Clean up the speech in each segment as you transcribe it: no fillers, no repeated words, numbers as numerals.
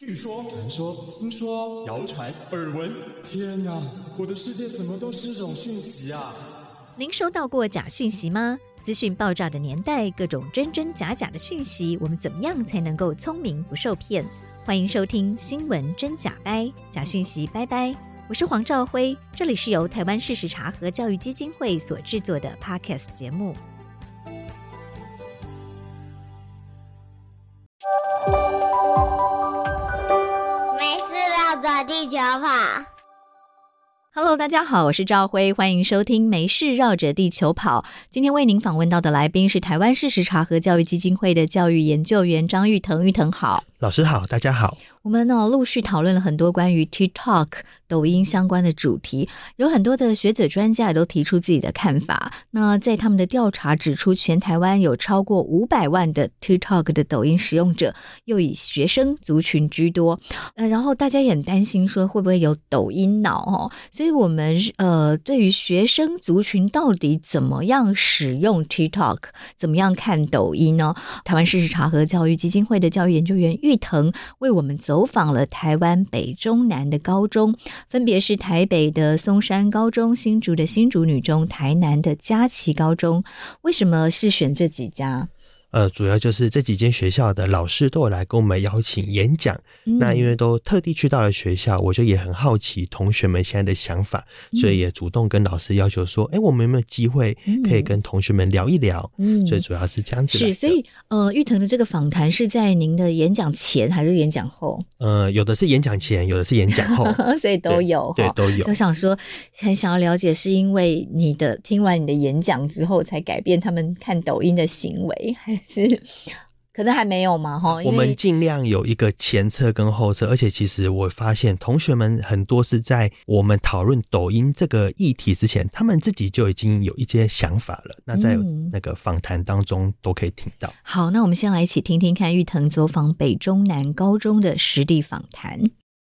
据说、传说、听说、谣传、耳闻，天哪，我的世界怎么都是这种讯息啊！ 您收到过假讯息吗？资讯爆炸的年代，各种真真假假的讯息，我们怎么样才能够聪明不受骗？欢迎收听新闻真假掰，假讯息拜拜。我是黄兆辉，这里是由台湾事实查核教育基金会所制作的 Podcast 节目。 没事绕着地球跑。 Hello， 大家好，我是兆辉，欢迎收听《没事绕着地球跑》。今天为您访问到的来宾是台湾事实查核教育基金会的教育研究员张玉腾。玉腾好。 老师好，大家好。 我们陆续讨论了很多关于 TikTok 抖音相关的主题，有很多的学者专家也都提出自己的看法。那在他们的调查指出，全台湾有超过500万的 TikTok 的抖音使用者，又以学生族群居多。然后大家也很担心说会不会有抖音脑所以我们对于学生族群到底怎么样使用 TikTok， 怎么样看抖音呢？台湾事实查核教育基金会的教育研究员玉腾为我们走访了台湾北中南的高中，分别是台北的松山高中、新竹的新竹女中、台南的佳琪高中。为什么是选这几家？ 主要就是这几间学校的老师都有来跟我们邀请演讲，那因为都特地去到了学校，我就也很好奇同学们现在的想法，所以也主动跟老师要求说我们有没有机会可以跟同学们聊一聊，所以主要是这样子来的。 是，所以玉腾的这个访谈是在您的演讲前还是演讲后？ 有的是演讲前，有的是演讲后所以都有。 对，都有。 就想说很想要了解，是因为听完你的演讲之后才改变他们看抖音的行为，还是可能还没有嘛？ 我们尽量有一个前测跟后测，而且其实我发现同学们很多是在我们讨论抖音这个议题之前，他们自己就已经有一些想法了，那在那个访谈当中都可以听到。 好，那我们先来一起听听看玉腾走访北中南高中的实地访谈。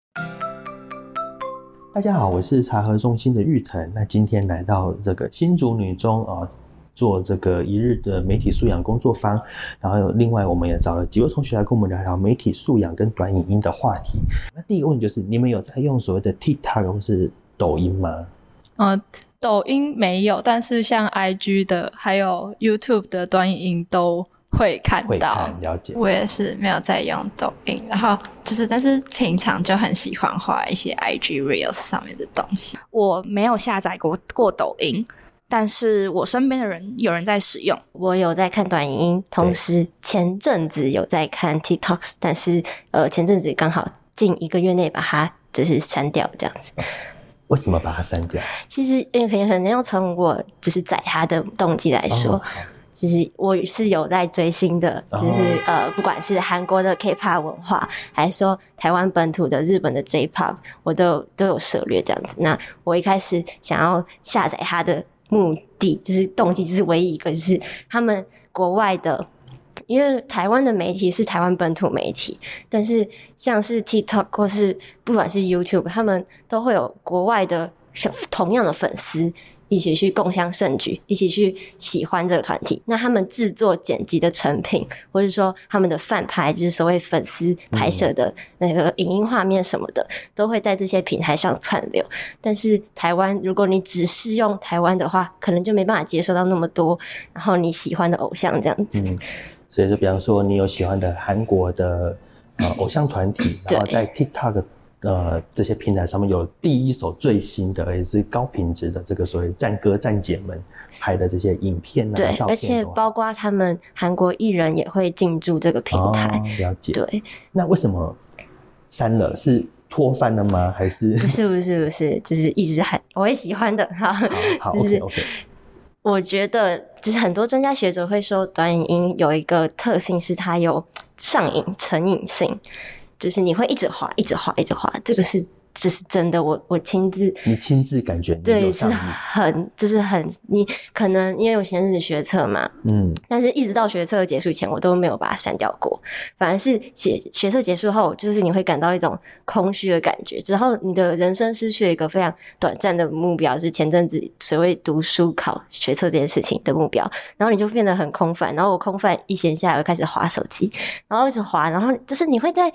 大家好，我是查核中心的玉腾，那今天来到这个新竹女中做这个一日的媒体素养工作坊，然后另外我们也找了几位同学来跟我们聊聊媒体素养跟短影音的话题。那第一个问题就是，你们有在用所谓的 TikTok 或是抖音吗？ 抖音没有，但是像 IG 的还有 YouTube 的短影音都会看到。 了解。 我也是没有在用抖音，然后但是平常就很喜欢滑一些 IG Reels 上面的东西。 我没有下载过抖音，但是我身边的人有人在使用。 我有在看短影音，同时前阵子有在看 TikTok， 但是前阵子刚好近1个月内把它就是删掉这样子。 为什么把它删掉？ 其实可能要从我就是载它的动机来说，就是我是有在追星的，就是不管是韩国的 K-pop 文化，还是说台湾本土的日本的 J-pop， 我都有涉猎这样子。那我一开始想要下载它的目的就是动机，就是唯一一个就是他们国外的，因为台湾的媒体是台湾本土媒体，但是像是 TikTok 或是不管是 YouTube， 他们都会有国外的同样的粉丝一起去共襄盛举，一起去喜欢这个团体。那他们制作剪辑的成品，或者说他们的饭拍，就是所谓粉丝拍摄的那个影音画面什么的，都会在这些平台上串流。但是台湾，如果你只是用台湾的话，可能就没办法接受到那么多，然后你喜欢的偶像这样子。 所以就比方说你有喜欢的韩国的偶像团体，然后在 TikTok这些平台上面有第一手最新的也是高品质的这个所谓战哥战姐们拍的这些影片对， 照片， 而且包括他们韩国艺人也会进驻这个平台。 了解。 对， 那为什么删了？是脱饭了吗？还是不是，就是一直我也喜欢的。 好就是 OK。 我觉得就是很多专家学者会说短影音有一个特性是它有上瘾成瘾性，就是你会一直滑，这个是就是真的，我你亲自感觉对，是就是很你可能因为我前阵子学测嘛，但是一直到学测结束前我都没有把它删掉过，反而是学测结束后，就是你会感到一种空虚的感觉，之后你的人生失去了一个非常短暂的目标，就是前阵子所谓读书考学测这件事情的目标，然后你就变得很空泛，然后我空泛一闲下来我开始滑手机，然后一直滑，然后就是你会在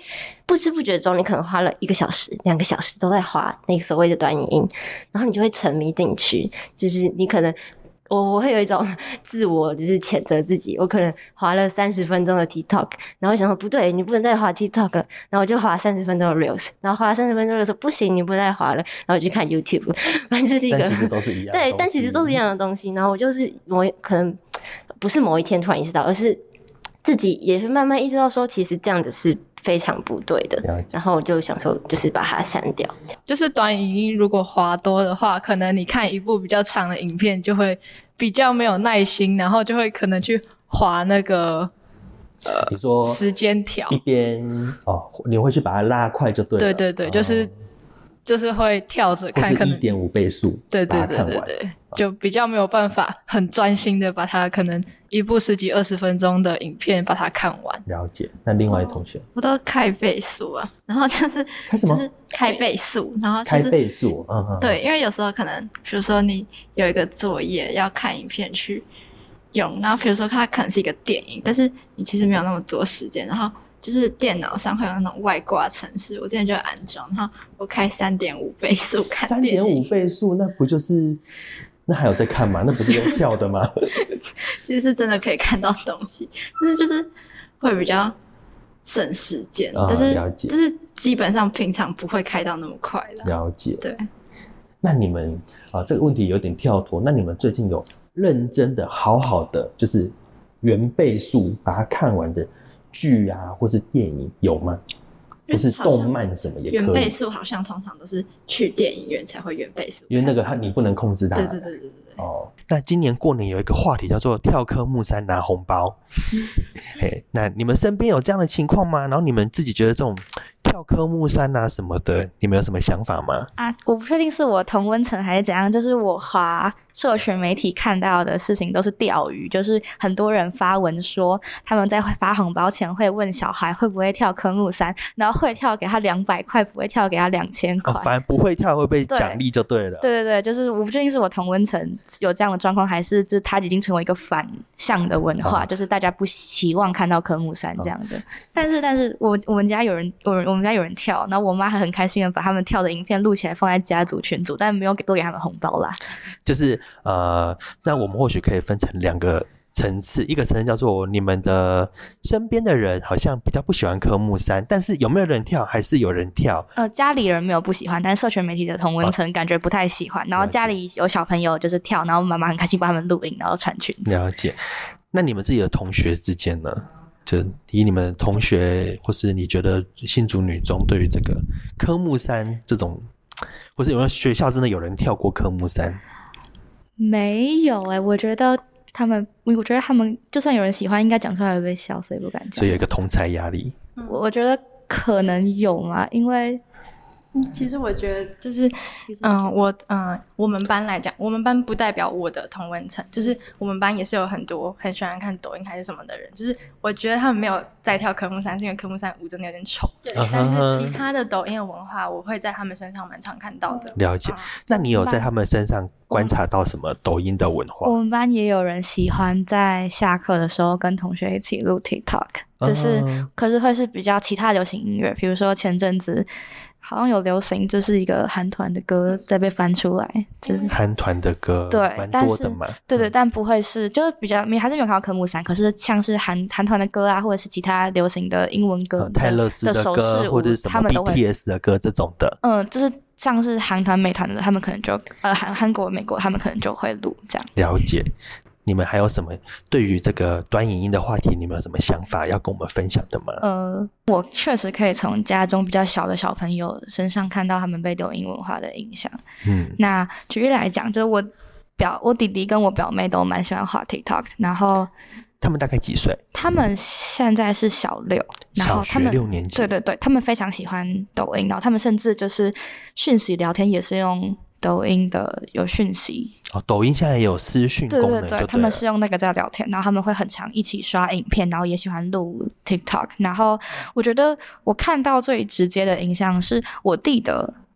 不知不觉中你可能花了1个小时、2个小时都在滑那个所谓的短影音，然后你就会沉迷进去，就是你可能我会有一种自我就是谴责自己，我可能滑了30分钟的 TikTok， 然后我想说不对，你不能再滑 TikTok 了，然后我就滑30分钟的 Reels， 然后滑了30分钟的时候不行，你不能再滑了，然后我就看 YouTube， 反正就是一个但其实都是一样的对，但其实都是一样的东西。然后我就是可能不是某一天突然意识到，而是自己也是慢慢意识到说，其实这样子是非常不对的。然后我就想说，就是把它删掉。 就是短影音如果滑多的话，可能你看一部比较长的影片就会比较没有耐心，然后就会可能去滑那个你说时间条一边你会去把它拉快就对了。 对对对，就是会跳着看，可能 1.5 倍速对对对对对，就比较没有办法很专心的把它可能一部10几20分钟的影片把它看完。 了解。那另外一同学我都开倍速啊，然后就是开什么？ 就是开倍速，然后就是开倍速， 对，因为有时候可能比如说你有一个作业要看影片去用，然后比如说它可能是一个电影，但是你其实没有那么多时间，然后就是电脑上会有那种外挂程式，我之前就安装，然后我开3.5倍速看电影。 3.5倍速，那不就是那还有在看吗？那不是用跳的吗？ 其实是真的可以看到东西，但是就是会比较省时间，但是就是基本上平常不会开到那么快啦。 了解。 对。 那你们这个问题有点跳脱，那你们最近有认真的好好的就是原倍速把它看完的剧啊或是电影有吗？或是动漫什么也可以。 原倍速好像通常都是去电影院才会原倍速， 因为那个你不能控制它。 对对对对对。 那今年过年有一个话题叫做跳科目3拿红包。那你们身边有这样的情况吗？然后你们自己觉得这种跳科目3啊什么的，你们有什么想法吗？ 我不确定是我同温层还是怎样，就是我滑社群媒体看到的事情都是钓鱼，就是很多人发文说他们在发红包前会问小孩会不会跳科目3，然后会跳给他200块，不会跳给他2000块。 反正不会跳会被奖励就对了。 对对对，就是我不确定是我同温层有这样的状况，还是就是它已经成为一个反向的文化，就是大家不希望看到科目3这样的。但是我们家有人跳，然后我妈还很开心的把他们跳的影片录起来放在家族群组，但没有多给他们红包啦。 就是那我们或许可以分成2个层次，一个层次叫做你们的身边的人好像比较不喜欢科目3，但是有没有人跳还是有人跳？ 家里人没有不喜欢，但是社群媒体的同温层感觉不太喜欢，然后家里有小朋友就是跳，然后妈妈很开心帮他们录影然后传群组。 了解。那你们自己的同学之间呢，就以你们同学或是你觉得新竹女中对于这个科目3这种，或是有没有学校真的有人跳过科目3？ 没有我觉得他们就算有人喜欢应该讲出来会被笑，所以不敢讲， 所以有一个同侪压力。 我觉得可能有嘛，因为其实我觉得就是我们班来讲，我们班不代表我的同温层，就是我们班也是有很多很喜欢看抖音还是什么的人，就是我觉得他们没有在跳科目3是因为科目3舞真的有点丑，对，但是其他的抖音的文化我会在他们身上蛮常看到的。 了解。那你有在他们身上观察到什么抖音的文化？ 我们班也有人喜欢在下课的时候跟同学一起录 TikTok， 就是可是会是比较其他流行音乐，比如说前阵子好像有流行就是一个韩团的歌在被翻出来，就是韩团的歌， 对， 蛮多的嘛。 对对，但不会是就是比较还是没有看到科目3，可是像是韩团的歌啊，或者是其他流行的英文歌泰勒斯的歌，或者是什么 BTS 的歌这种的， 就是像是韩团美团的，他们可能就韩国美国他们可能就会录这样。 了解。你们还有什么对于这个短影音的话题，你们有什么想法要跟我们分享的吗？ 我确实可以从家中比较小的小朋友身上看到他们被抖音文化的影响。那举例来讲，就是我弟弟跟我表妹都蛮喜欢滑 TikTok， 然后他们大概几岁？他们现在是小6，然后他们小学6年级。 对对对，他们非常喜欢抖音，然后他们甚至就是讯息聊天也是用抖音的有讯息。 抖音现在也有私讯功能，对对对， 他们是用那个在聊天，然后他们会很常一起刷影片，然后也喜欢录 TikTok。然后我觉得我看到最直接的影响是我弟的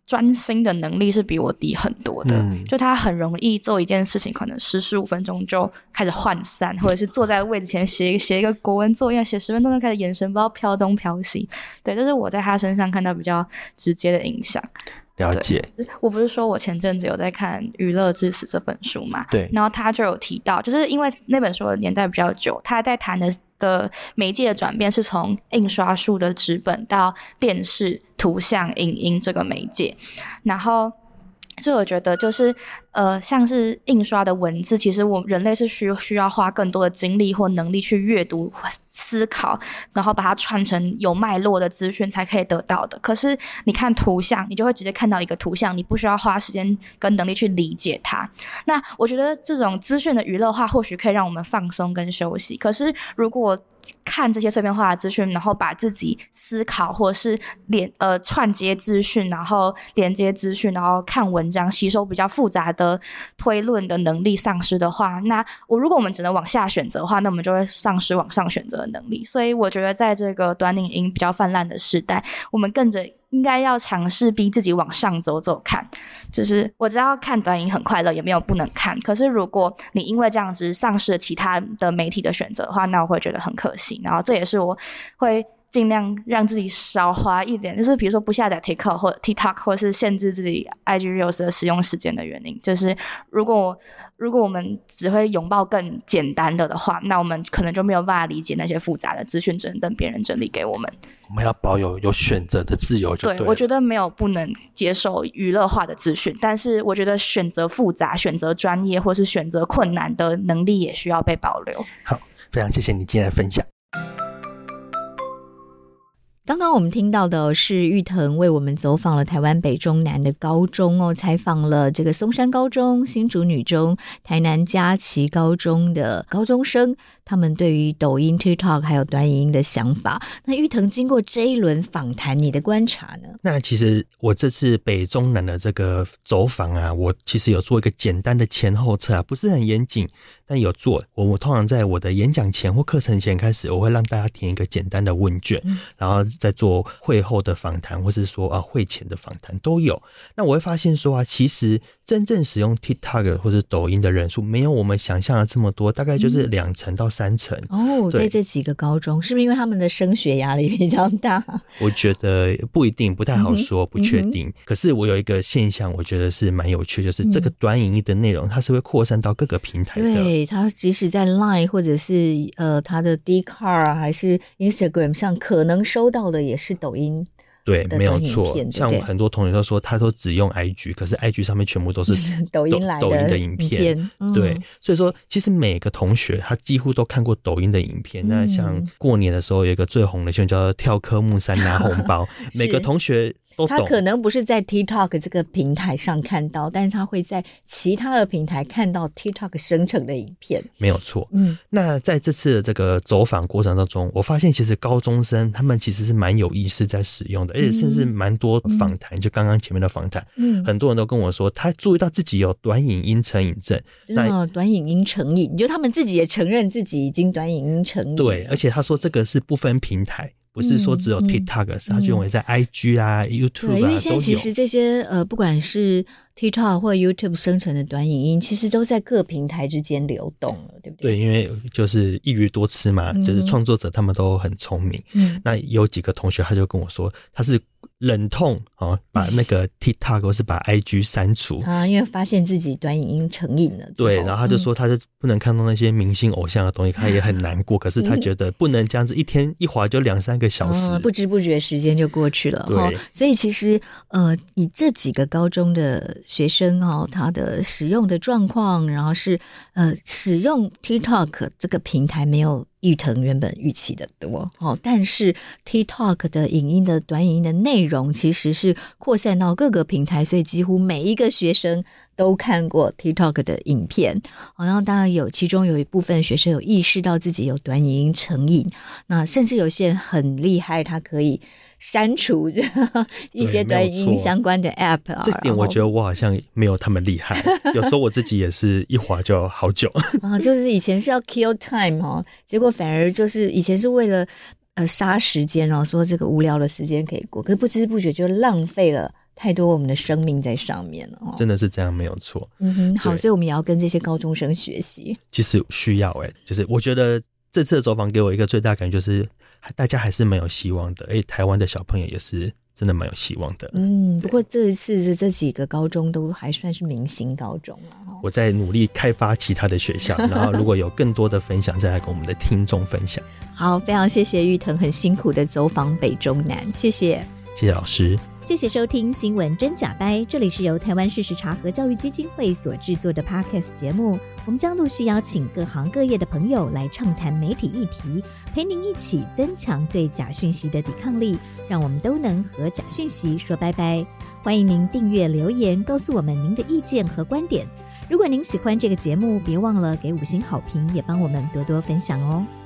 专心的能力是比我低很多的，就他很容易做一件事情，可能10-15分钟就开始涣散，或者是坐在位置前写一个国文作业，写10分钟就开始眼神不知道飘东飘西。对，这是我在他身上看到比较直接的影响。 了解。 我不是说我前阵子有在看《娱乐至死》这本书嘛？ 对。 然后他就有提到，就是因为那本书的年代比较久，他在谈的媒介的转变是从印刷术的纸本到电视、图像、影音这个媒介，然后。所以我觉得就是像是印刷的文字，其实我们人类是需要花更多的精力或能力去阅读、思考，然后把它串成有脉络的资讯才可以得到的。可是你看图像，你就会直接看到一个图像，你不需要花时间跟能力去理解它。那我觉得这种资讯的娱乐化或许可以让我们放松跟休息，可是如果看这些碎片化的资讯，然后把自己思考或者是串接资讯，然后连接资讯，然后看文章吸收比较复杂的推论的能力丧失的话，那如果我们只能往下选择的话，那我们就会丧失往上选择的能力。所以我觉得在这个短影音比较泛滥的时代，我们应该要尝试逼自己往上走走看。就是我知道看短影很快乐，也没有不能看，可是如果你因为这样子丧失了其他的媒体的选择的话，那我会觉得很可惜。然后这也是我会尽量让自己少滑一点，就是比如说不下载 TikTok 或是限制自己 IG Reels 的使用时间的原因。就是如果我们只会拥抱更简单的话，那我们可能就没有办法理解那些复杂的资讯，只能等别人整理给我们。 我们要保有选择的自由就对了。 对，我觉得没有不能接受娱乐化的资讯，但是我觉得选择复杂、选择专业或是选择困难的能力也需要被保留。 好，非常谢谢你今天的分享。 刚刚我们听到的是玉腾为我们走访了台湾北中南的高中采访了这个松山高中、新竹女中、台南佳琪高中的高中生，他们对于抖音、TikTok 还有短影音的想法。那玉腾经过这一轮访谈，你的观察呢？ 那其实我这次北中南的这个走访啊，我其实有做一个简单的前后测啊，不是很严谨，但有做。我通常在我的演讲前或课程前开始，我会让大家填一个简单的问卷，然后再做会后的访谈，或是说会前的访谈都有。那我会发现说其实真正使用 TikTok 或者抖音的人数没有我们想象的这么多，大概就是2成到3成。 在这几个高中是不是因为他们的升学压力比较大？ 我觉得不一定，不太好说，不确定。可是我有一个现象我觉得是蛮有趣，就是这个短影音的内容它是会扩散到各个平台的。 对，它即使在 Line 或者是它的 Dcard 还是 Instagram 上可能收到的也是抖音。 对，没有错。像很多同学都说他都只用 IG， 可是 IG 上面全部都是抖音的影片。 对，所以说其实每个同学他几乎都看过抖音的影片。那像过年的时候有一个最红的新闻叫做跳科目3拿红包每个同学都懂。 他可能不是在 TikTok 这个平台上看到，但是他会在其他的平台看到 TikTok 生成的影片。 没有错。那在这次的这个走访过程当中，我发现其实高中生他们其实是蛮有意识在使用的，而且甚至蛮多访谈，就刚刚前面的访谈，很多人都跟我说他注意到自己有短影音成瘾症。 那短影音成瘾，就他们自己也承认自己已经短影音成瘾。 对，而且他说这个是不分平台，不是说只有 TikTok，他就认为在 IG 啦、YouTube 对，因为现在其实这些不管是 TikTok 或 YouTube 生成的短影音，其实都在各平台之间流动了，对不对？ 对，因为就是一鱼多吃嘛，就是创作者他们都很聪明。那有几个同学他就跟我说，他是忍痛把那个 TikTok 或是把 IG 删除因为发现自己短影音成瘾了。 对，然后他就说他就不能看到那些明星偶像的东西，他也很难过。可是他觉得不能这样子一天一滑就2-3个小时， 不知不觉时间就过去了。 对， 所以其实以这几个高中的学生他的使用的状况，然后是使用 TikTok 这个平台没有玉腾原本预期的多但是 TikTok 的影音的短影音的内容其实是扩散到各个平台，所以几乎每一个学生都看过 TikTok 的影片。然后当然其中有一部分学生有意识到自己有短影音成瘾，那甚至有些人很厉害，他可以删除一些短影音相关的 App 这点我觉得我好像没有他们厉害有时候我自己也是一滑就好久就是以前是要 kill time 结果反而就是以前是为了杀时间说这个无聊的时间可以过，可是不知不觉就浪费了太多我们的生命在上面了哦。 真的是这样，没有错。 好，所以我们也要跟这些高中生学习。 其实需要就是我觉得这次的走访给我一个最大感觉就是大家还是没有希望的，台湾的小朋友也是真的蛮有希望的。 不过这一次的这几个高中都还算是明星高中了。 我在努力开发其他的学校，然后如果有更多的分享再来跟我们的听众分享。 好，非常谢谢玉腾很辛苦的走访北中南，谢谢。 谢谢老师。 谢谢收听新闻真假掰，这里是由台湾事实查核教育基金会所制作的 Podcast 节目，我们将陆续邀请各行各业的朋友来畅谈媒体议题，陪您一起增强对假讯息的抵抗力，让我们都能和假讯息说拜拜。欢迎您订阅留言告诉我们您的意见和观点，如果您喜欢这个节目，别忘了给5星好评，也帮我们多多分享哦。